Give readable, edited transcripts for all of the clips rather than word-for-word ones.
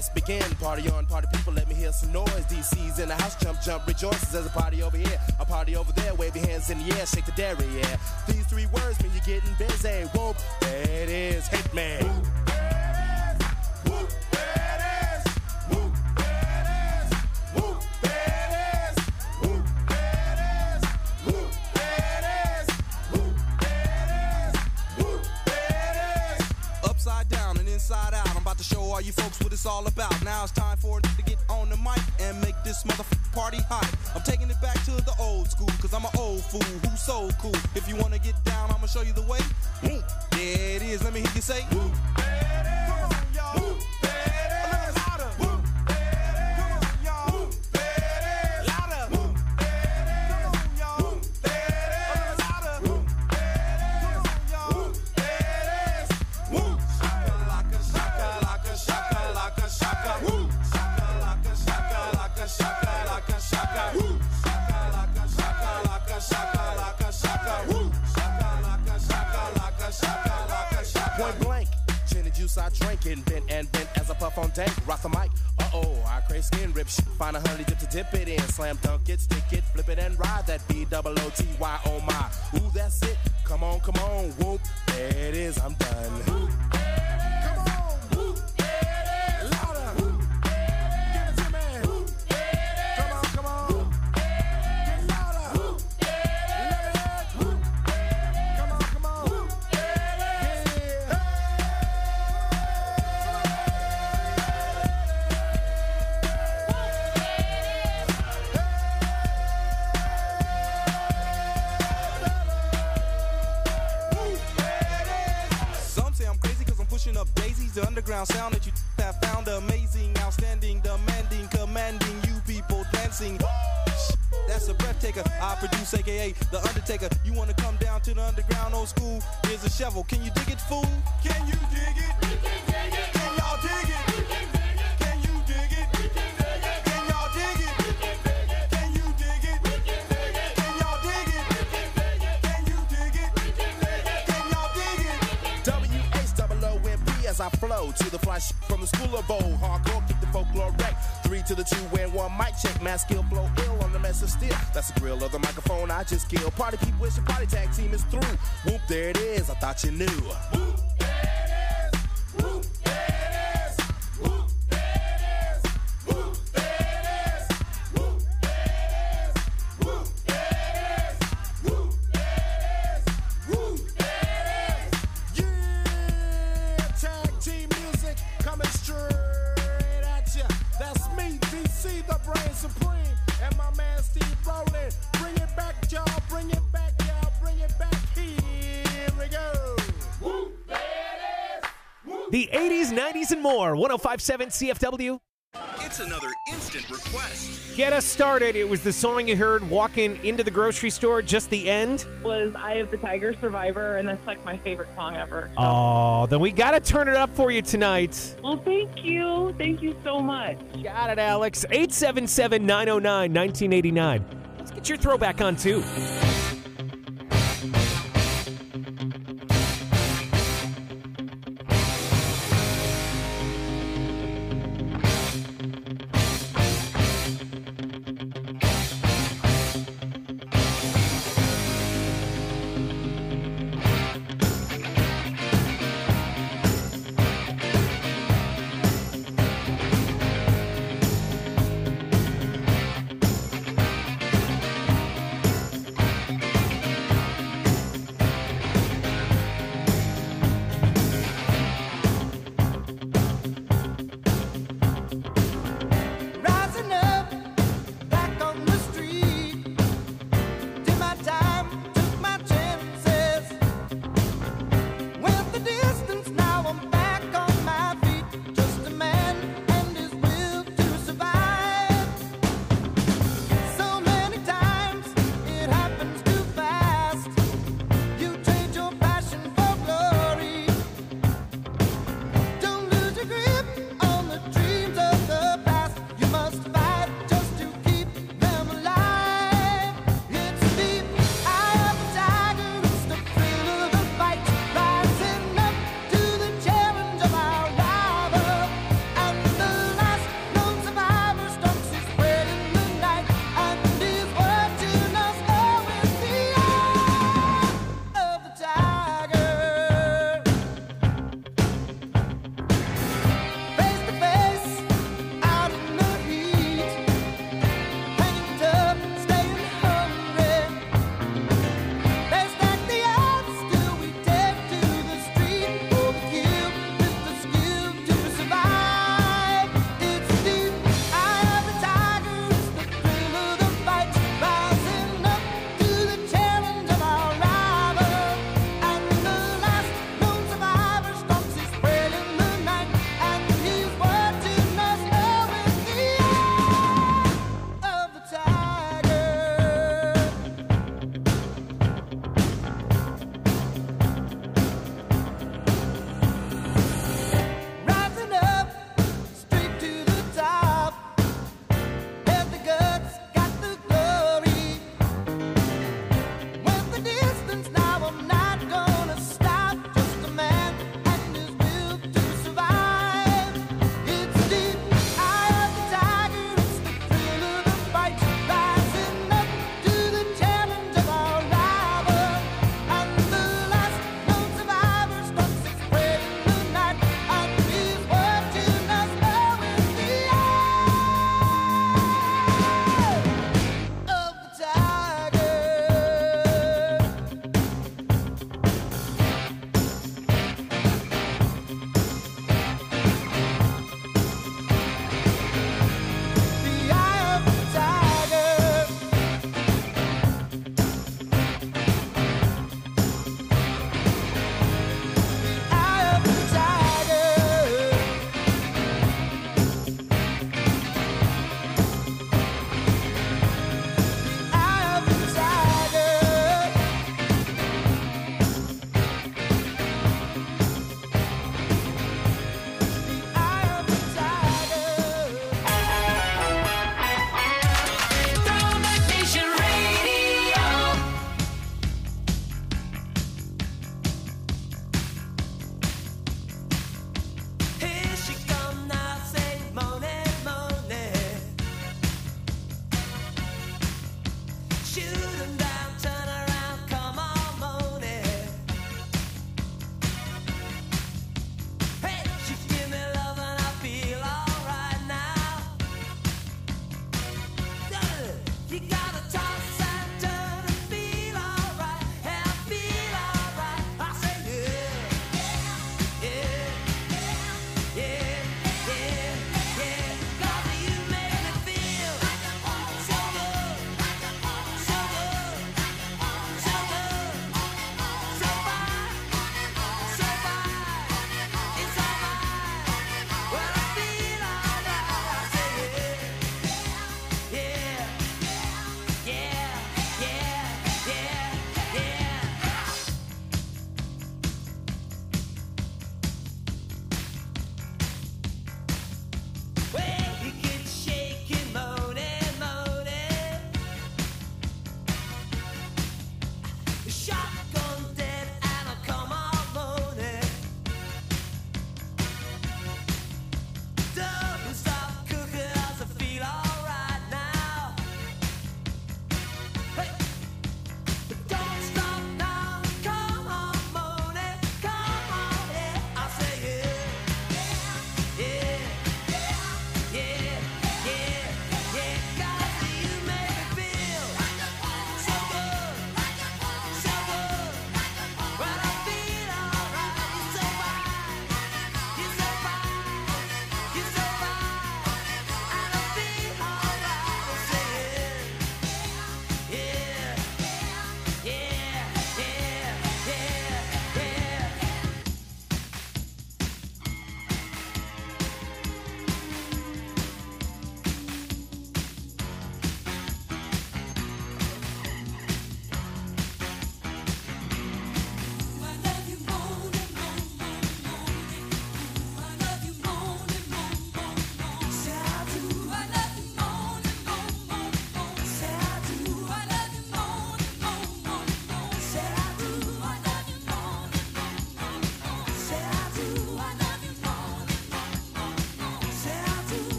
let's begin. Party on, party people, let me hear some noise. DC's in the house, jump, jump, rejoices. There's a party over here, a party over there. Wave your hands in the air, shake the dairy, yeah. These three words mean you're getting busy. Whoop, there it is, hit me. Whoop, there it is. Whoop, there it is. Whoop, there it is. Whoop, there it is. Whoop, there it is. Whoop, there it is. Whoop, there it is. Upside down and inside out, I'm about to show all you folks what it's all about. Now it's time for it to get on the mic and make this motherfucking party hot. I'm taking it back to the old school, cause I'm an old fool who's so cool. If you wanna get down, I'ma show you the way. There it is, let me hear you say. Whoop, there it is. Come on, y'all. Whoop, there it is. Louder. Whoop, there it is. Come on, y'all. Whoop, there it is. Louder. Whoop, there it is. Come on, y'all. Whoop, there it is. Louder. Whoop, there it is. Come on, y'all. Whoop, there it is. Whoop. Shaka-laka, shaka-laka, shaka-laka, shaka. Whoop. Shaka-laka, shaka-laka, shaka-laka, shaka. Whoop. Shaka-laka, shaka-laka, shaka-laka, shaka. Whoop. Shaka-laka, shaka-laka, shaka-laka, shaka. Point blank, gin and juice I drink and bent as I puff on dank. Rock the mic, I crave skin rip shit. Find a honey dip to dip it in. Slam dunk it, stick it, flip it and ride that B-double-O-T-Y, oh my. Ooh, that's it, come on, whoop. There it is, I'm done. Whoop. Come on, whoop. There it is. Louder. Whoop. Give it to me. Whoop. Come on. Get louder. Whoop. Let it hit. Whoop. Come on. Whoop. Yeah. Some say I'm crazy cause I'm pushing up daisies. The underground sound that you have found amazing, outstanding, demanding, commanding you people dancing. That's a breath taker. I produce aka The Undertaker. You wanna come down to the underground old school? Here's a shovel. Can you dig it, fool? Can you dig it? We can dig it. Can y'all dig it? We can dig it. Can you dig it? We can dig it. Can y'all dig it? We can dig it. Can you dig it? We can dig it. Can y'all dig it? We can dig it. Can you dig it? We can dig it. Can y'all dig it? WHOOMP as I flow to the fly from the school of old. Hardcore, kick the folklore wreck. 3 to the 2 and 1 mic check. Mass skill flow ill on the mess of steel. That's the grill of the microphone I just killed. Party people wish your party tag team is through. Whoop, there it is, I thought you knew. Whoop, there it is. Whoop, there it is. Whoop, there it is. Whoop, there it is. Whoop, there it is. Whoop, there it is. Whoop, there it is. Whoop, there it is. Yeah, tag team music coming straight at ya. That's me, DC, the brain supreme, and my man Steve Rowland. Bring it back, y'all. Bring it back, y'all. Bring it back. Here we go. Whoop, there it is. Whoop. The 80s, 90s, and more. 105.7 CFW. It's another instant request. Get us started. It was the song you heard walking into the grocery store, just the end. Was Eye of the Tiger, Survivor, and that's like my favorite song ever. So. Oh, then we got to turn it up for you tonight. Well, thank you. Thank you so much. Got it, Alex. 877-909-1989. Let's get your throwback on, too.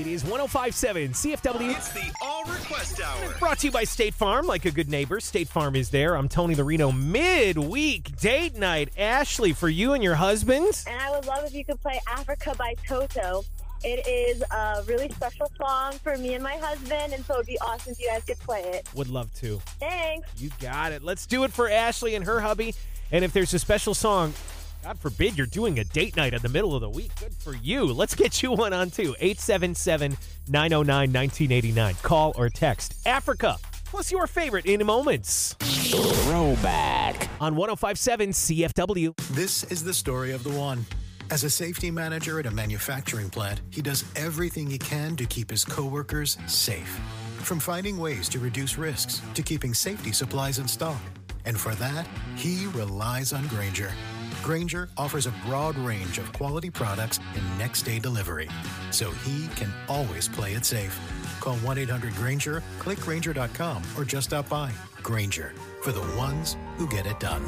is 105.7 CFW. It's the All Request Hour. Brought to you by State Farm. Like a good neighbor, State Farm is there. I'm Tony Larino. Midweek date night. Ashley, for you and your husband. And I would love if you could play Africa by Toto. It is a really special song for me and my husband, and so it would be awesome if you guys could play it. Would love to. Thanks. You got it. Let's do it for Ashley and her hubby. And if there's a special song, God forbid you're doing a date night in the middle of the week. Good for you. Let's get you one on, too. 877-909-1989. Call or text Africa, plus your favorite in moments. Throwback. On 105.7 CFW. This is the story of the one. As a safety manager at a manufacturing plant, he does everything he can to keep his coworkers safe. From finding ways to reduce risks to keeping safety supplies in stock. And for that, he relies on Grainger. Grainger offers a broad range of quality products and next-day delivery, so he can always play it safe. Call 1-800-GRAINGER, click Grainger.com, or just stop by. Grainger, for the ones who get it done.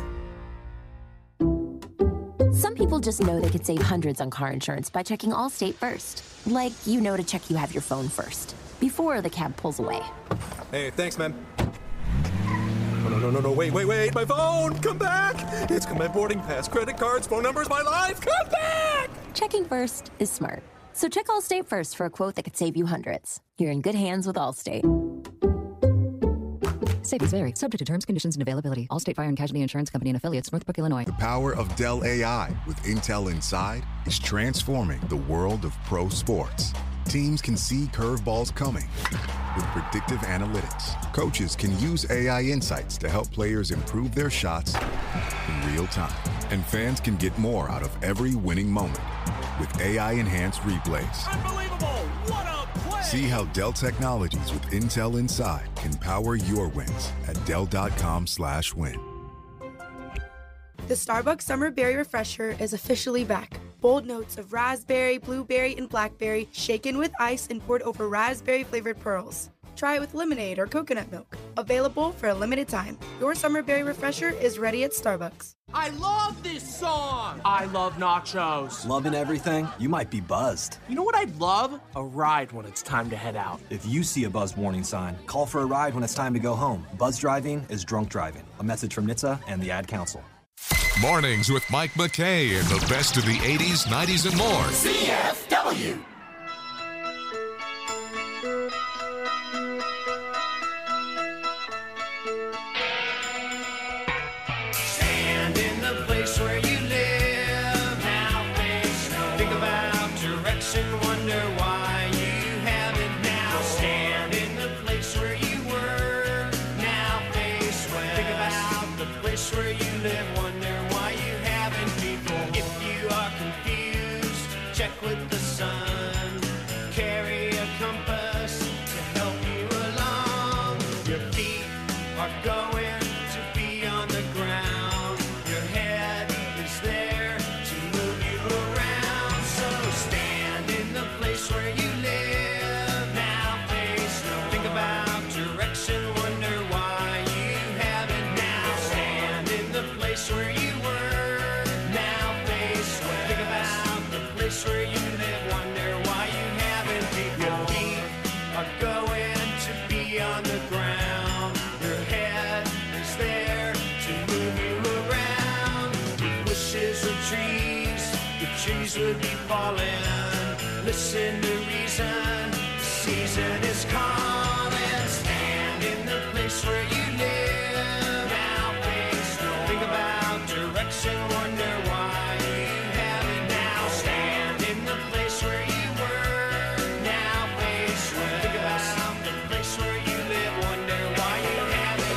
Some people just know they could save hundreds on car insurance by checking Allstate first. Like, to check you have your phone first, before the cab pulls away. Hey, thanks, man. No, wait, my phone! Come back! It's got my boarding pass, credit cards, phone numbers, my life! Come back! Checking first is smart. So check Allstate first for a quote that could save you hundreds. You're in good hands with Allstate. Savings vary, subject to terms, conditions, and availability. Allstate Fire and Casualty Insurance Company and Affiliates, Northbrook, Illinois. The power of Dell AI with Intel Inside is transforming the world of pro sports. Teams can see curveballs coming with predictive analytics. Coaches can use AI insights to help players improve their shots in real time. And fans can get more out of every winning moment with AI-enhanced replays. Unbelievable! What a play! See how Dell Technologies with Intel Inside can power your wins at Dell.com/win. The Starbucks Summer Berry Refresher is officially back. Bold notes of raspberry, blueberry, and blackberry shaken with ice and poured over raspberry-flavored pearls. Try it with lemonade or coconut milk. Available for a limited time. Your Summer Berry Refresher is ready at Starbucks. I love this song! I love nachos. Loving everything? You might be buzzed. You know what I'd love? A ride when it's time to head out. If you see a buzzed warning sign, call for a ride when it's time to go home. Buzz driving is drunk driving. A message from NHTSA and the Ad Council. Mornings with Mike McKay and the best of the 80s, 90s, and more. CFW! Stand in the place where you live. Now face no. Think about direction, wonder why you haven't now. Stand in the place where you were. Now face west. Think about the place where you live. Wonder why you haven't before. If you are confused, check with the sun. Carry a compass to help you along. Your feet are going to be on the ground. Your head is there to move you around. So stand in the place where you live. Now face no. Think about direction, wonder why you haven't now. Stand in the place where you were. Now face west. Think about the place where you live. Wonder why you haven't been. Your feet are going to be on the ground. Your head is there to move you around. With wishes of trees, the trees would be falling. Listen to reason, the season is calling. Stand in the place where you live. Now face no. Think about direction, wonder why you haven't now. Stand in the place where you were. Now face west. Think about the place where you live. Wonder why you haven't.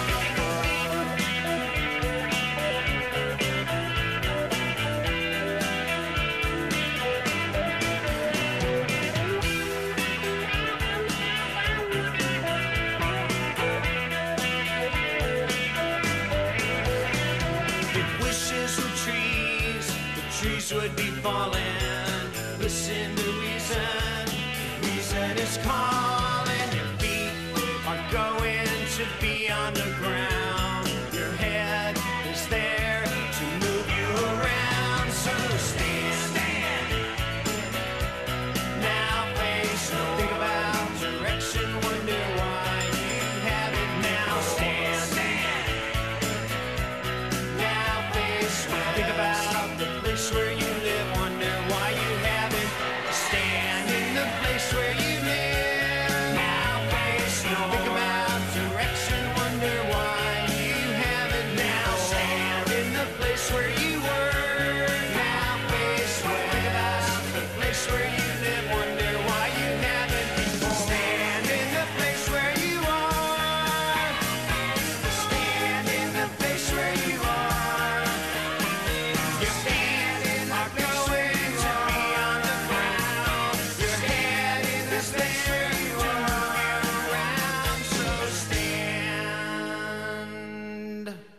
If wishes were trees, the trees would be falling. Listen to reason, reason is calling. Your feet are going to be on the ground. Your head is there to move you around. So stand. Now face no. Think about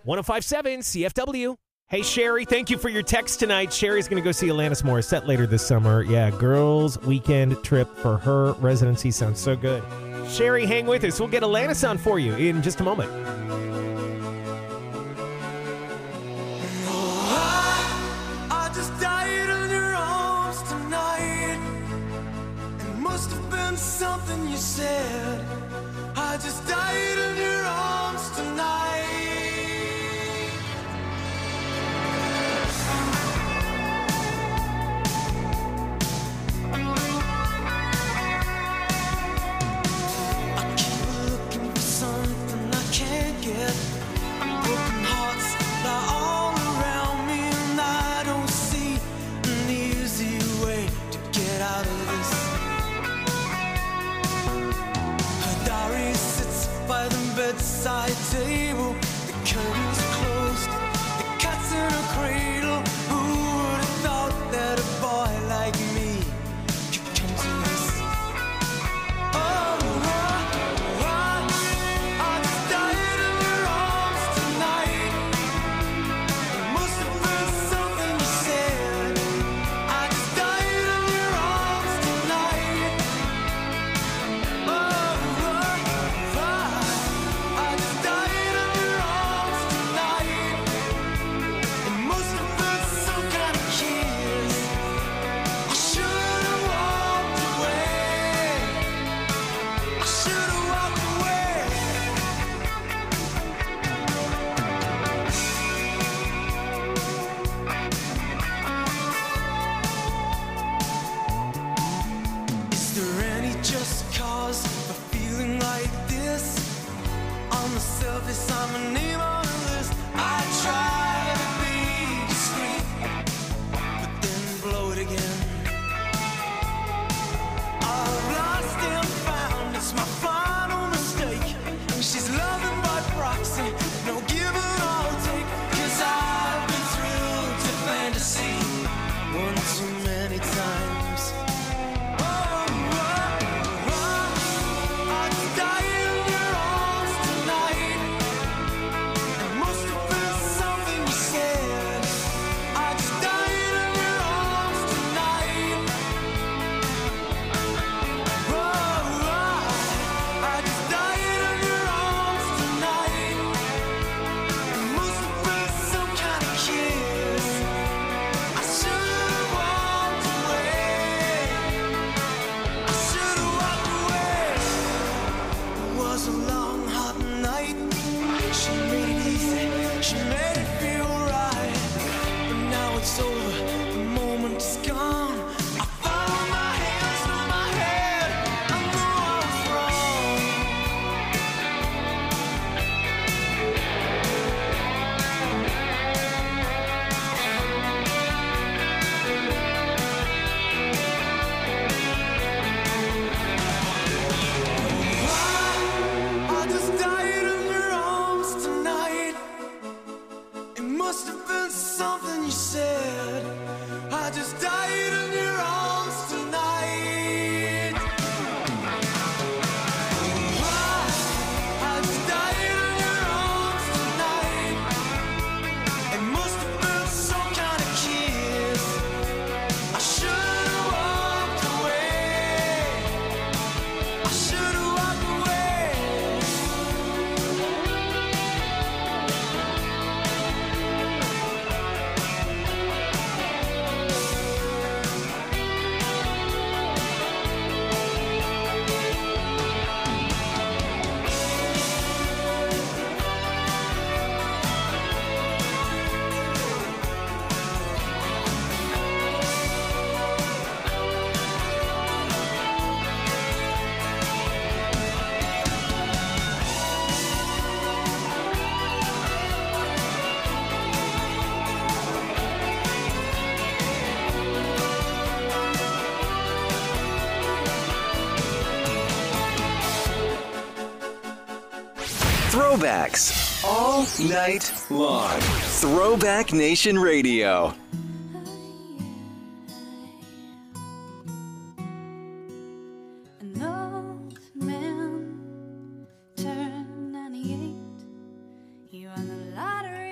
105.7 CFW. Hey, Sherry, thank you for your text tonight. Sherry's going to go see Alanis Morissette later this summer. Yeah, girls' weekend trip for her residency sounds so good. Sherry, hang with us. We'll get Alanis on for you in just a moment. I just died in your arms tonight. It must have been something you said. I just died in your arms tonight. I keep looking for something I can't get. Broken hearts lie all around me, and I don't see an easy way to get out of this. Her diary sits by the bedside table. The curtains closed, the cat's in a cradle. Who would have thought that a boy like me could come to this? Oh, I just died in your arms tonight. It must have been something you said. I just died in your arms tonight. I just died in your arms tonight. It must have been some kind of kiss. I should have walked away. I should have walked away. Is there any just cause for feeling like this? On the surface, I'm a name on a list. I try to be discreet, but then blow it again. I've lost and found, it's my final mistake. She's loving by proxy, no give and I'll take. 'Cause I've been thrilled to fantasy one too many times. I just died in your arms tonight. It must have been something you said. I just died in your arms tonight. I just died in your arms tonight. It must have been some kind of kiss. I should have walked away. I should have walked away. It was a long, hot night. She made it easy. She made it feel right. But now it's over. The moment is gone. I found my hands through my head. I know I was wrong. I just died in your arms tonight. It must have been something you said. I just died in your arms tonight. I just died in your arms tonight. It must have been some kind of kiss. I should have walked away. I should have walked away. Throwbacks all night long. Throwback Nation Radio. An old man turned 98. He won the lottery.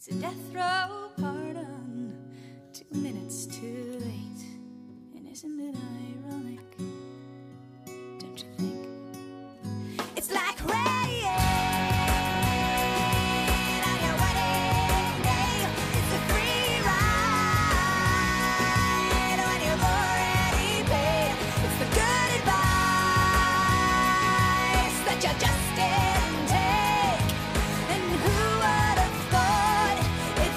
It's a death row pardon, 2 minutes too late. And isn't it ironic? Don't you think? It's like rain on your wedding day. It's a free ride when you've already paid. It's the good advice that you just didn't take. And who would have thought it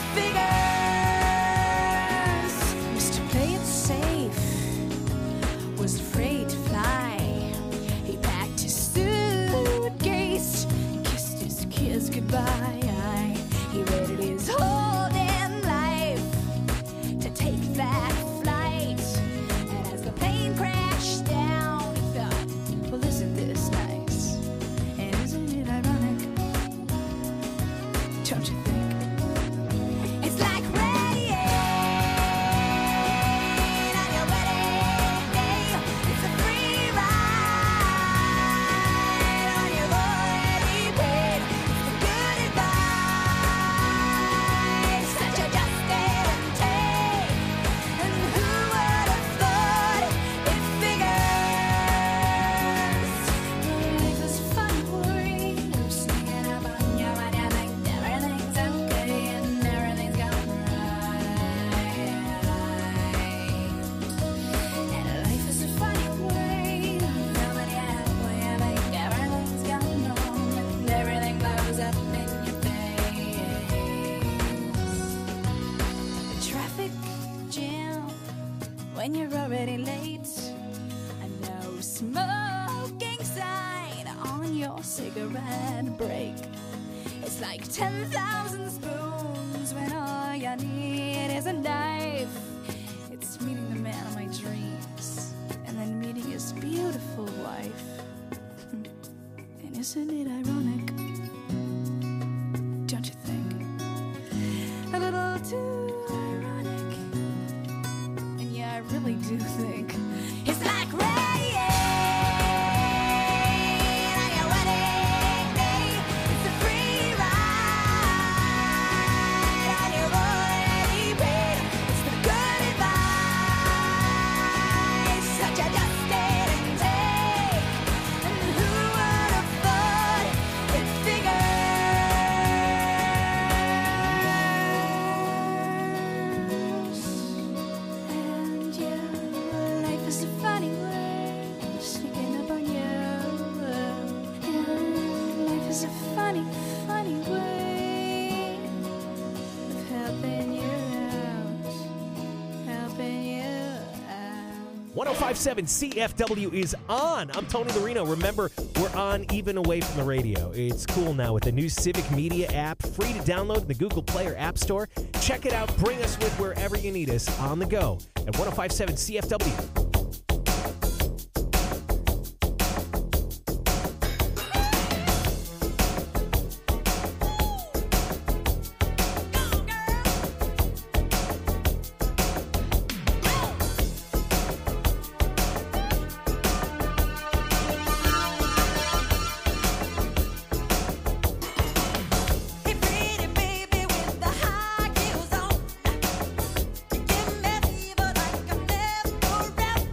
figures? Used to play it safe, was afraid to fly. He packed his suitcase, kissed his kids goodbye. He waited his whole damn life to take that flight. And as the plane crashed down, he thought, well, isn't this nice? And isn't it ironic? Don't you think? It's like rain on your wedding day. It's a free ride when you've already paid. It's the good advice that you just didn't take. And who would have thought it figures? Life is fun, worry. You're sneaking up on you and you think everything's okay and everything's gone right. And life is a funny way. Nobody halfway, I think everything's gone wrong and everything blows up in your face. A traffic jam when you're already late. A no smoking sign on your cigarette break. It's like 10,000 spoons when all you need is a knife. It's meeting the man of my dreams and then meeting his beautiful wife. And isn't it ironic? Don't you think? A little too ironic. And yeah, I really do think it's like rain on your wedding day. It's a free ride and you've already paid. It's the good advice that you just didn't take. And who would have thought it figures? And yeah, life is a funny way, sneaking up on you. And life is a funny, funny way of helping you out, helping you out. 1057 CFW is on. I'm Tony Larino. Remember, we're on even away from the radio. It's cool now with the new Civic Media app, free to download in the Google Play or App Store. Check it out. Bring us with wherever you need us on the go at 1057 CFW. Hey, pretty baby with the high heels on, you give me fever like I've never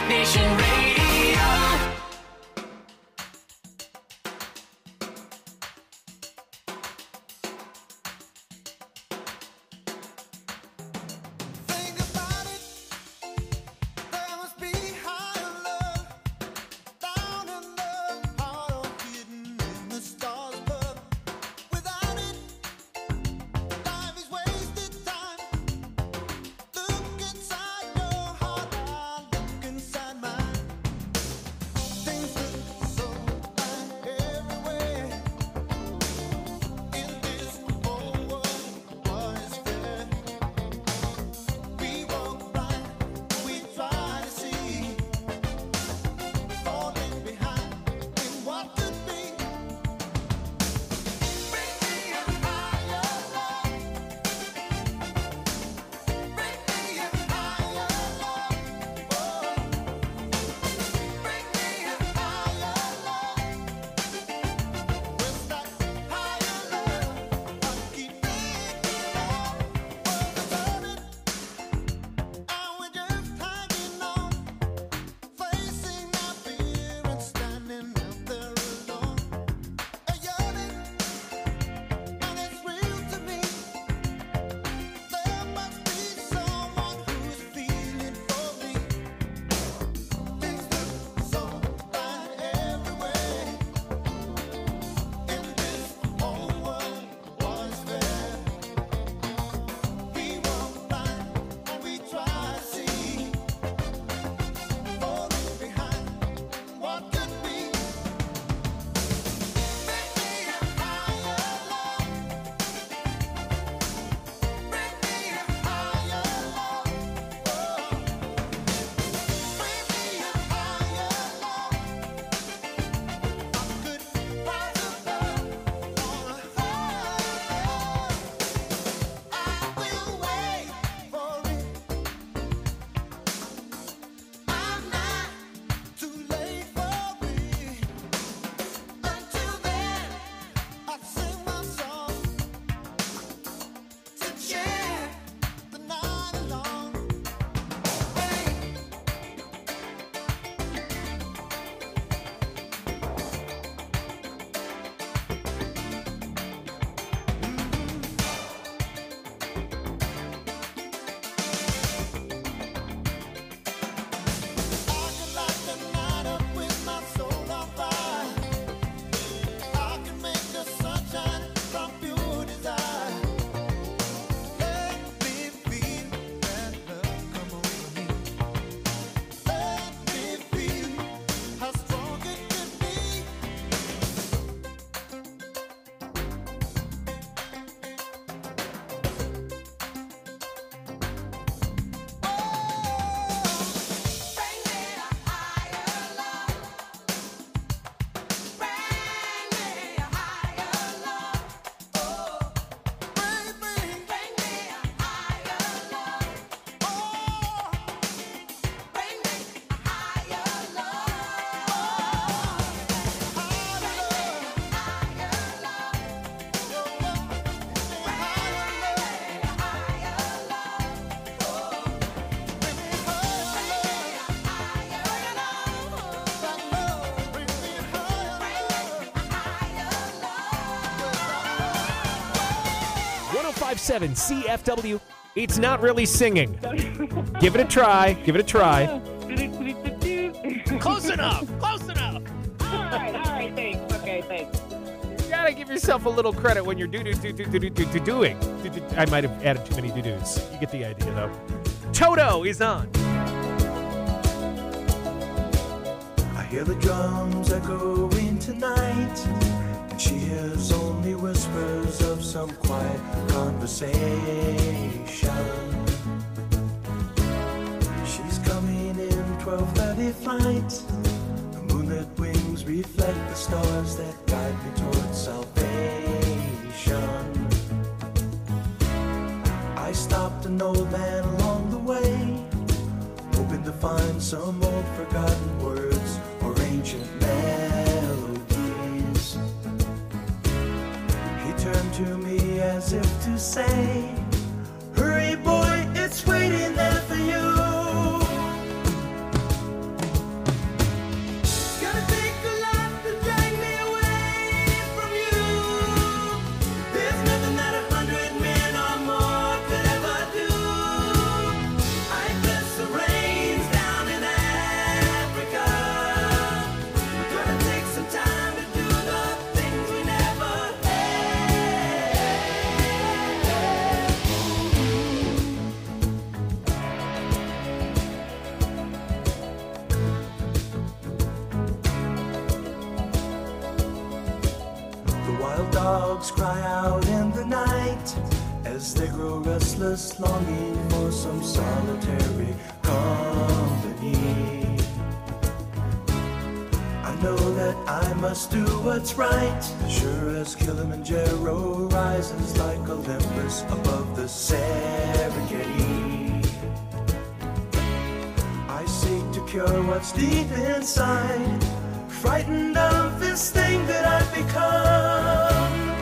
Nation Radio. CFW. It's not really singing. Give it a try. Give it a try. Close enough. Close enough. All right, thanks. Okay, thanks. You gotta give yourself a little credit when you're doing. I might have added too many do-dos. You get the idea, though. Toto is on. I hear the drums echoing tonight, and she hears only whispers of some quiet conversation. She's coming in 12:30 flight. The moonlit wings reflect the stars that guide me towards salvation. I stopped an old man along the way, hoping to find some old forgotten words or ancient melodies. He turned to me as if to say, "Hurry, boy, it's waiting there for you." dogs cry out in the night as they grow restless, longing for some solitary company. I know that I must do what's right, sure as Kilimanjaro rises like Olympus above the Serengeti. I seek to cure what's deep inside, frightened of this thing that I've become.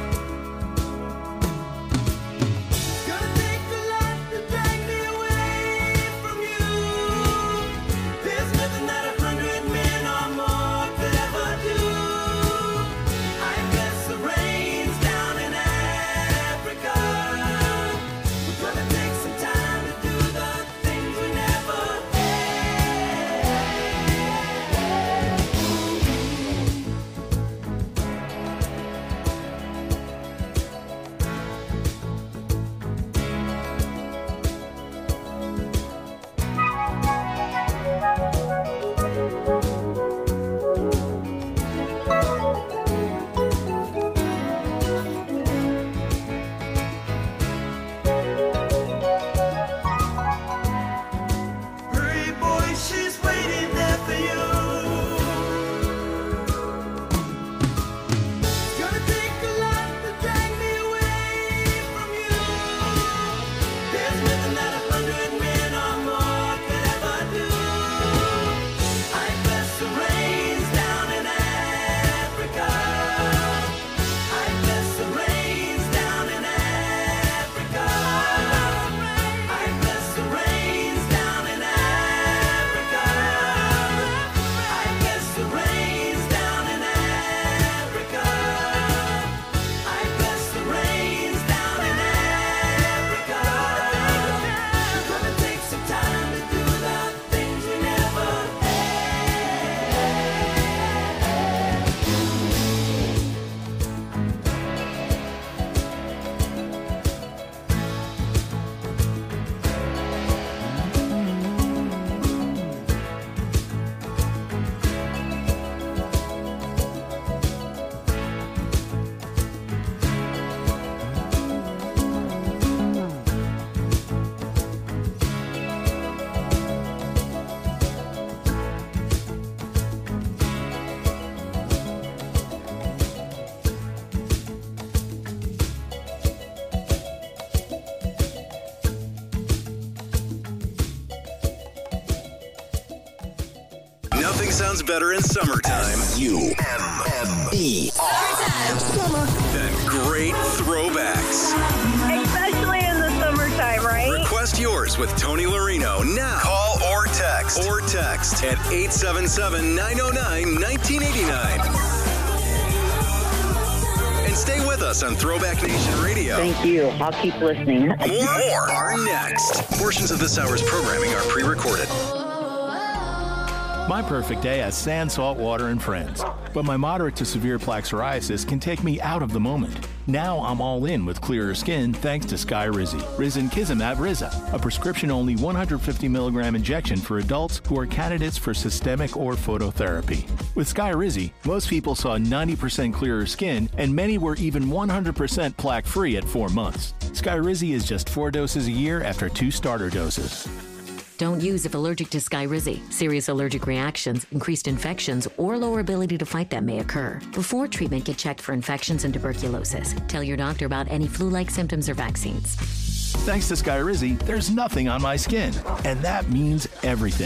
Nothing sounds better in summertime. U-M-M-E. Summer. Than great throwbacks. Especially in the summertime, right? Request yours with Tony Larino now. Call or text. At 877-909-1989. And stay with us on Throwback Nation Radio. Thank you. I'll keep listening. More are next. Portions of this hour's programming are pre-recorded. My perfect day has sand, salt water, and friends. But my moderate to severe plaque psoriasis can take me out of the moment. Now I'm all in with clearer skin thanks to Skyrizi. Risankizumab Riza, a prescription-only 150 milligram injection for adults who are candidates for systemic or phototherapy. With Skyrizi, most people saw 90% clearer skin, and many were even 100% plaque-free at 4 months. Skyrizi is just 4 doses a year after 2 starter doses. Don't use if allergic to Skyrizi. Serious allergic reactions, increased infections, or lower ability to fight them may occur. Before treatment, get checked for infections and tuberculosis. Tell your doctor about any flu-like symptoms or vaccines. Thanks to Skyrizi, there's nothing on my skin, and that means everything.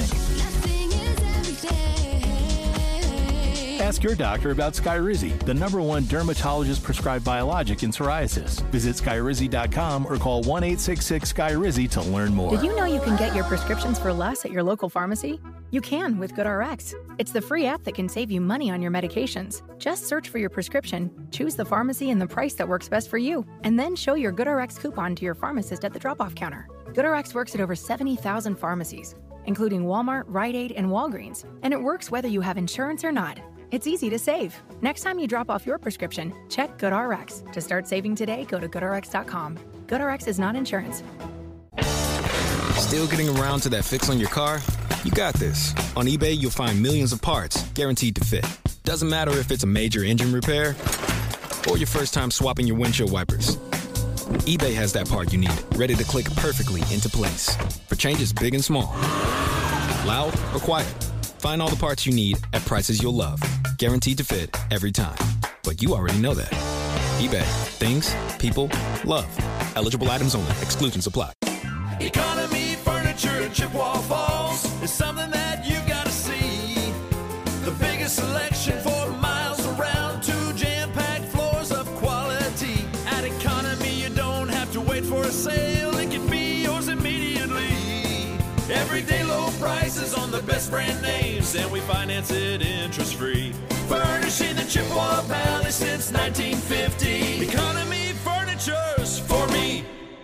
Ask your doctor about Skyrizi, the #1 dermatologist-prescribed biologic in psoriasis. Visit Skyrizi.com or call 1-866-SKYRIZI to learn more. Did you know you can get your prescriptions for less at your local pharmacy? You can with GoodRx. It's the free app that can save you money on your medications. Just search for your prescription, choose the pharmacy and the price that works best for you, and then show your GoodRx coupon to your pharmacist at the drop-off counter. GoodRx works at over 70,000 pharmacies, including Walmart, Rite Aid, and Walgreens, and it works whether you have insurance or not. It's easy to save. Next time you drop off your prescription, check GoodRx. To start saving today, go to GoodRx.com. GoodRx is not insurance. Still getting around to that fix on your car? You got this. On eBay, you'll find millions of parts, guaranteed to fit. Doesn't matter if it's a major engine repair or your first time swapping your windshield wipers. eBay has that part you need, ready to click perfectly into place for changes big and small. Loud or quiet, find all the parts you need at prices you'll love. Guaranteed to fit every time. But you already know that. eBay. Things, people, love. Eligible items only. Exclusions apply. Economy Furniture in Chippewa Falls is something that you've got to see. The biggest selection for miles around, 2 jam-packed floors of quality. At Economy, you don't have to wait for a sale. It can be yours immediately. Everyday low prices on the best brand names, and we finance it interest-free. Furnishing the Chippewa Valley since 1950. Economy Furniture's for me.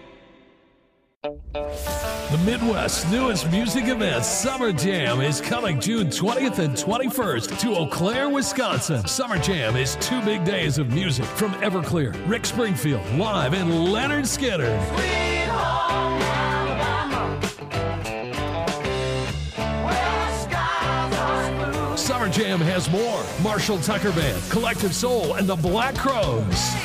The Midwest's newest music event, Summer Jam, is coming June 20th and 21st to Eau Claire, Wisconsin. Summer Jam is 2 big days of music from Everclear, Rick Springfield live, and Leonard Skinner. Summer Jam has more. Marshall Tucker Band, Collective Soul, and the Black Crowes.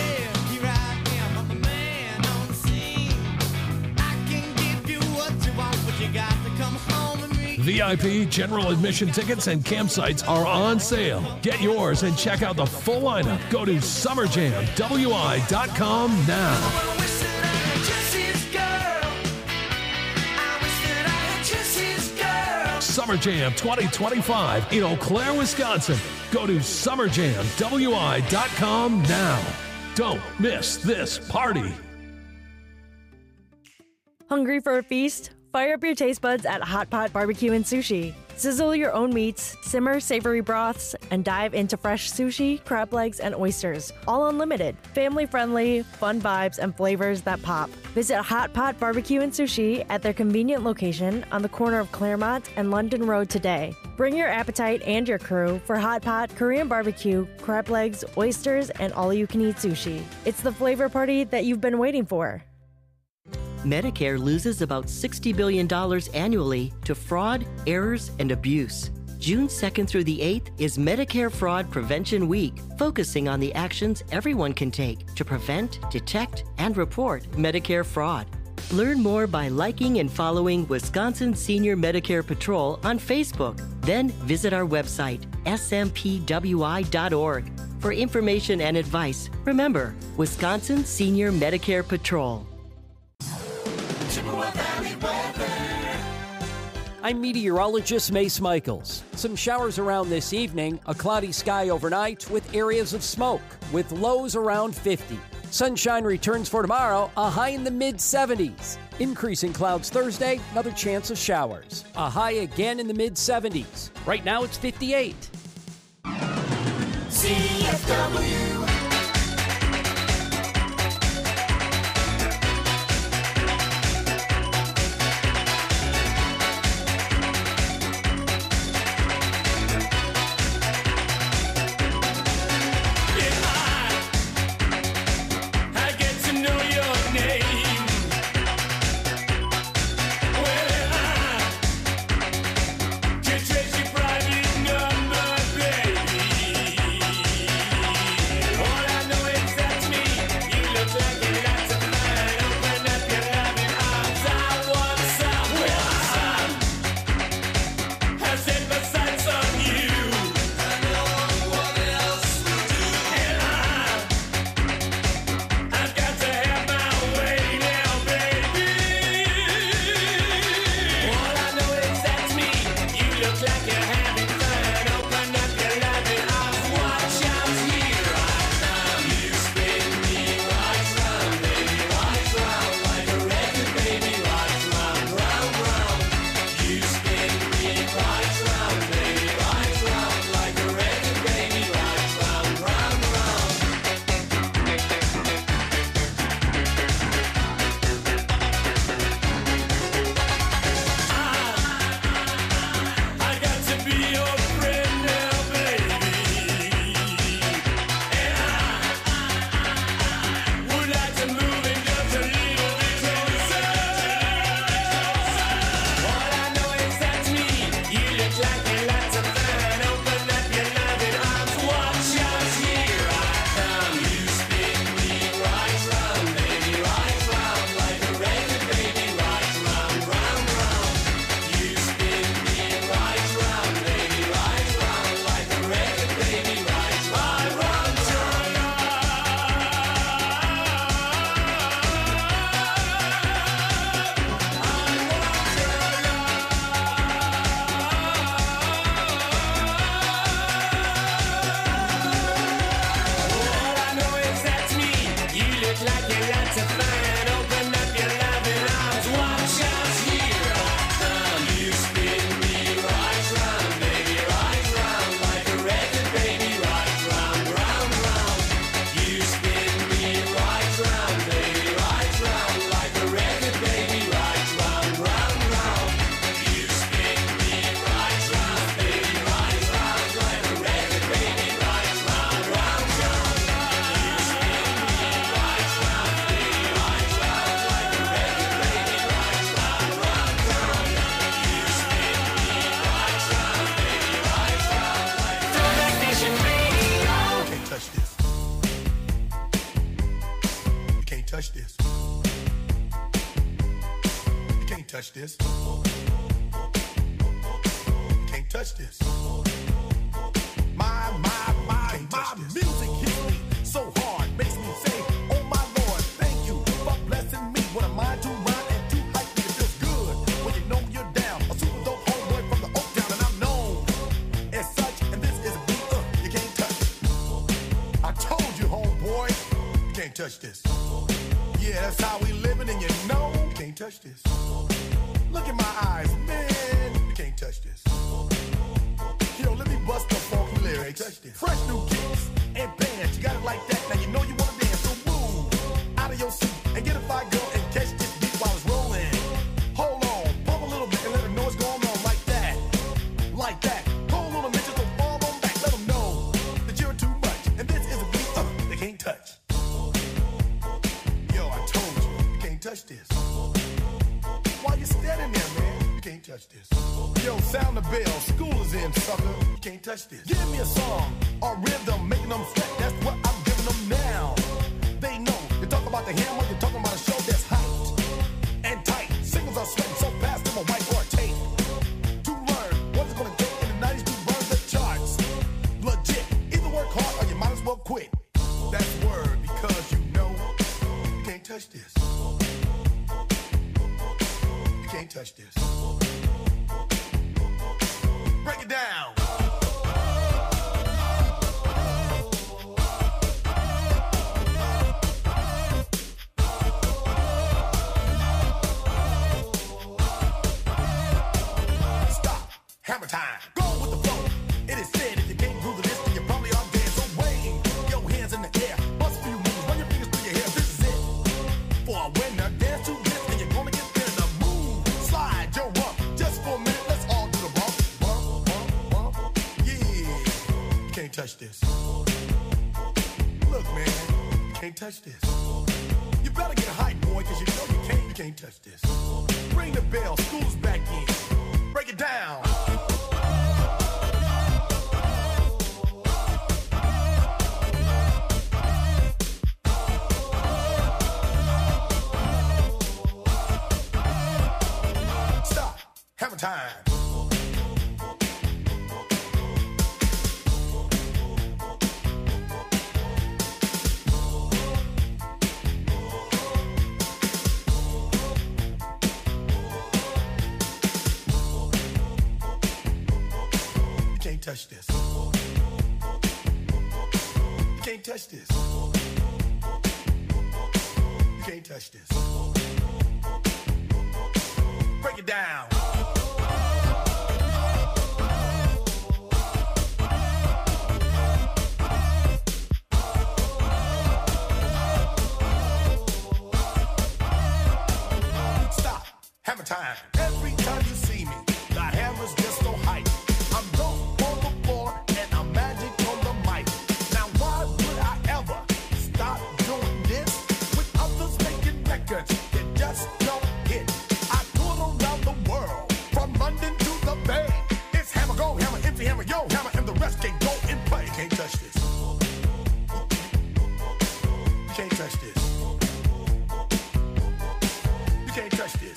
VIP, general admission tickets, and campsites are on sale. Get yours and check out the full lineup. Go to summerjamwi.com now. Summer Jam 2025 in Eau Claire, Wisconsin. Go to summerjamwi.com now. Don't miss this party. Hungry for a feast? Fire up your taste buds at Hot Pot Barbecue and Sushi. Sizzle your own meats, simmer savory broths, and dive into fresh sushi, crab legs, and oysters. All unlimited. Family-friendly, fun vibes, and flavors that pop. Visit Hot Pot Barbecue and Sushi at their convenient location on the corner of Claremont and London Road today. Bring your appetite and your crew for Hot Pot, Korean barbecue, crab legs, oysters, and all-you-can-eat sushi. It's the flavor party that you've been waiting for. Medicare loses about $60 billion annually to fraud, errors, and abuse. June 2nd through the 8th is Medicare Fraud Prevention Week, focusing on the actions everyone can take to prevent, detect, and report Medicare fraud. Learn more by liking and following Wisconsin Senior Medicare Patrol on Facebook. Then visit our website, smpwi.org. For information and advice, remember, Wisconsin Senior Medicare Patrol. I'm meteorologist Mace Michaels. Some showers around this evening, a cloudy sky overnight with areas of smoke, with lows around 50. Sunshine returns for tomorrow, a high in the mid-70s. Increasing clouds Thursday, another chance of showers. A high again in the mid-70s. Right now it's 58. CFW. Be your this. Can't touch this. My music hits me so hard, makes me say, oh my Lord, thank you for blessing me. What a mind to rhyme and to hype me, it feels good when you know you're down. A super dope homeboy from the Oak Town, and I'm known as such, and this is a beat you can't touch. I told you, homeboy, you can't touch this. Yeah, that's how we living, and you know you can't touch this. Look in my eyes, man, you can't touch this. Yo, let me bust the funky lyrics. Fresh new kicks and bands, you got it like that. Now you know you wanna dance, so move out of your seat and get a fire girl and catch this beat while it's rolling. Hold on, pump a little bit and let them know what's going on like that. Like that. Hold on a minute, just fall on back. Let them know that you're too much. And this is a beat they can't touch. Yo, I told you, you can't touch this. Why you standing there, man? You can't touch this. Yo, sound the bell, school is in, sucker. You can't touch this. Give me a song or rhythm, making them sweat. That's what I'm giving them now. They know. You talk about the hammer, you're talking about a show that's hyped and tight. Singles are sweating so fast, them a white or tape. To learn what it's gonna take in the 90s to burn the charts. Legit. Either work hard or you might as well quit. That's word because you know you can't touch this. You can't touch this. Break it down. Stop. Hammer time. Go with the flow. It is said if you can't groove to this, then you probably are dead. So wave your hands in the air. Bust a few moves. Run your fingers through your hair. This is it. For a winner, dance to this, and you're gonna get there. The move. Slide your rump. Just for a minute, let's all do the bump. Bump, bump, bump. Yeah. You can't touch this. Look, man. You can't touch this. You better get hype, boy, because you know you can't touch this. Ring the bell. School's back in. Break it down. Stop. Hammer time. You can't touch this. You can't touch this. You can't touch this. Break it down. Stop. Hammer time. Every time you see me, the hammer's just so hype. I'm dope on the floor and I'm magic on the mic. Now why would I ever stop doing this with others making records that just don't hit? I tour around the world from London to the Bay. It's hammer, go hammer, empty hammer, yo hammer, and the rest can go and play. You can't touch this. You can't touch this. You can't touch this.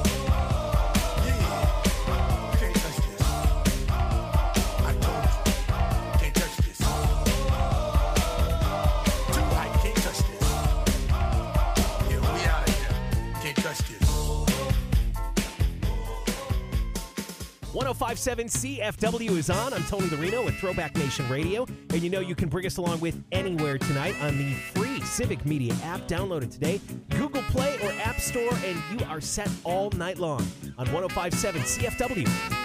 Touch this. 1057 CFW is on. I'm Tony Larino with Throwback Nation Radio. And you know you can bring us along with anywhere tonight on the free Civic Media app. Download it today. Google Play or App Store, and you are set all night long on 1057 CFW.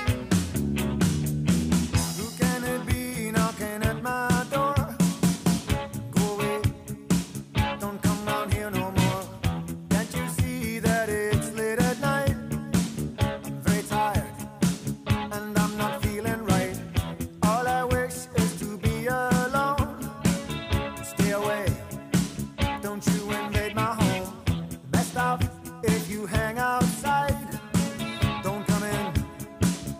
Who can it be knocking at my door? Go away, don't come down here no more. Can't you see that it's late at night? I'm very tired and I'm not feeling right. All I wish is to be alone. Stay away, don't you invade my home. Best off if you hang outside. Don't come in,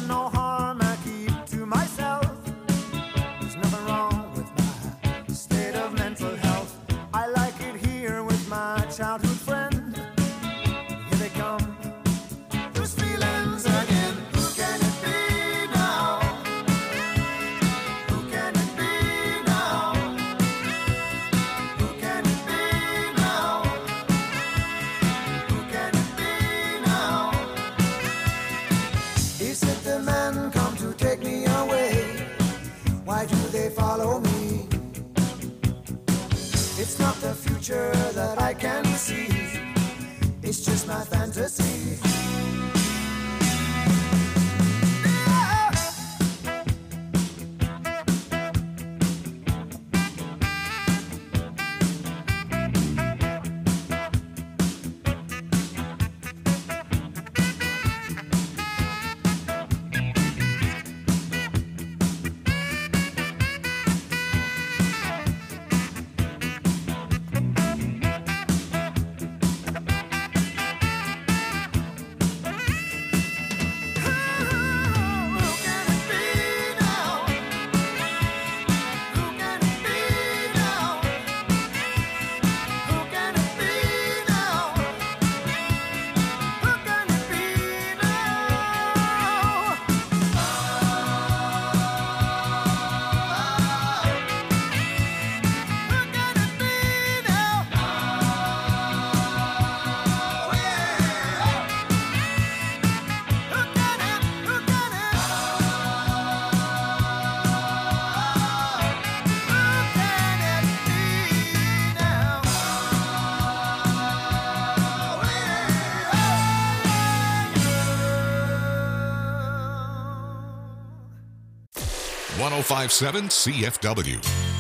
want no harm, I keep to myself. There's nothing wrong with my state of mental health. I like it here with my childhood friend. Here they come, those feelings again. Who can it be now? Who can it be now? Who can it be now? Who can it be now? Is it the men come to take me away? Why do they follow me? It's not the future that I can see. It's just my fantasy. .1057 CFW.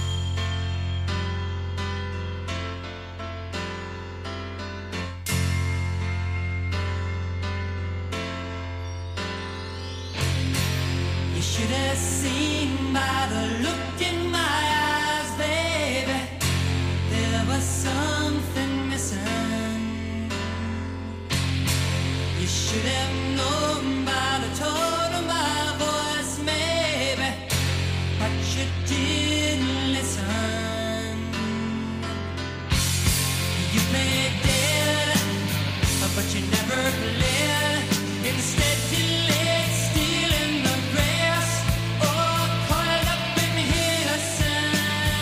You should have seen by the look in my eyes, baby. There was something missing. You should have known by the tone of my voice, maybe, but you didn't listen. You played dead, but you never played. Instead, you lay still in the grass, or coiled up in innocence.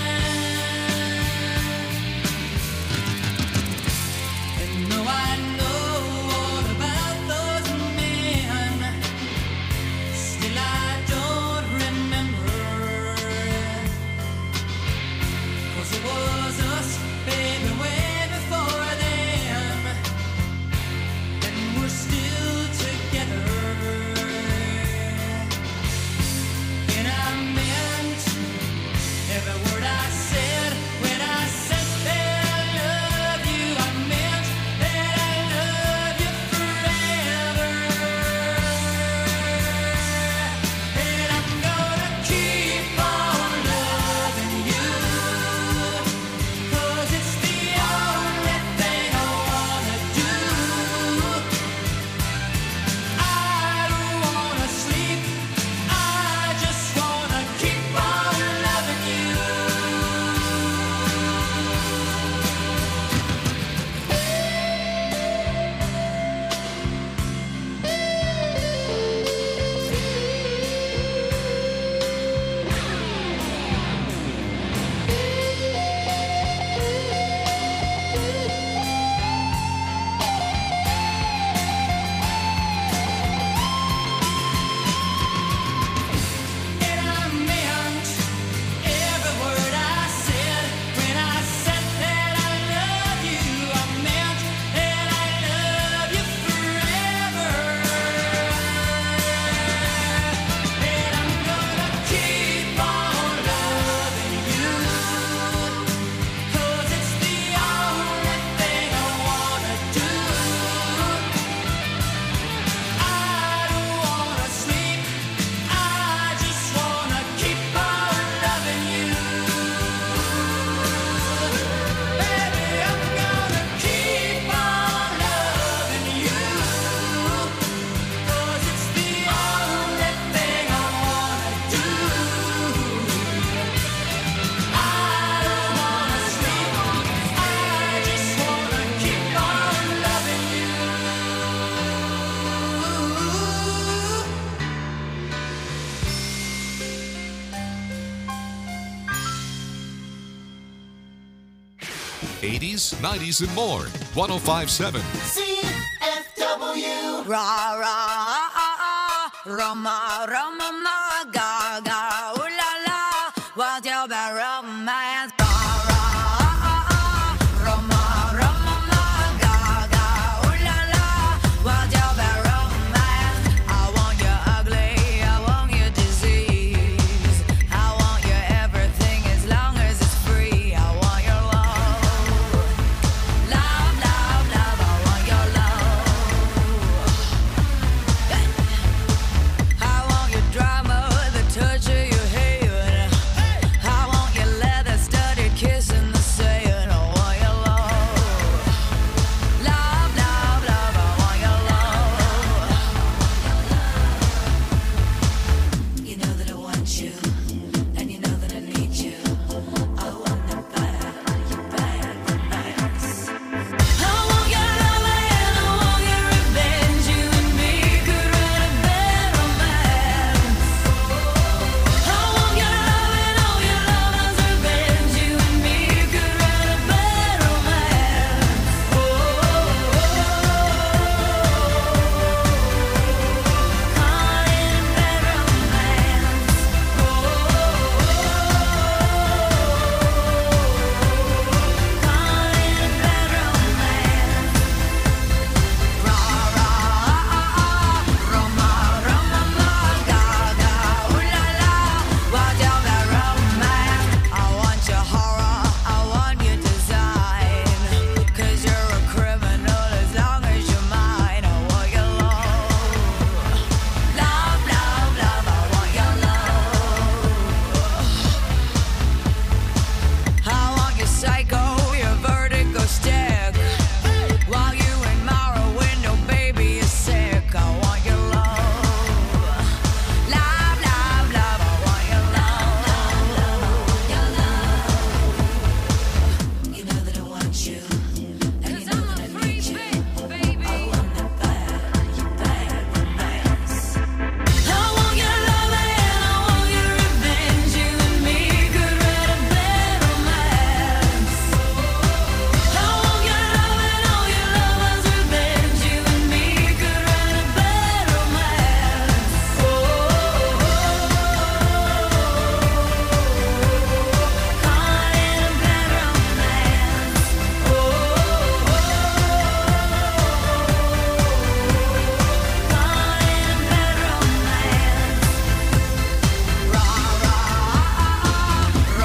And though I know all about those men, still I don't remember 80s, 90s, and more. 105.7. CFW. Ra ra, Rama Rama ma ga ga.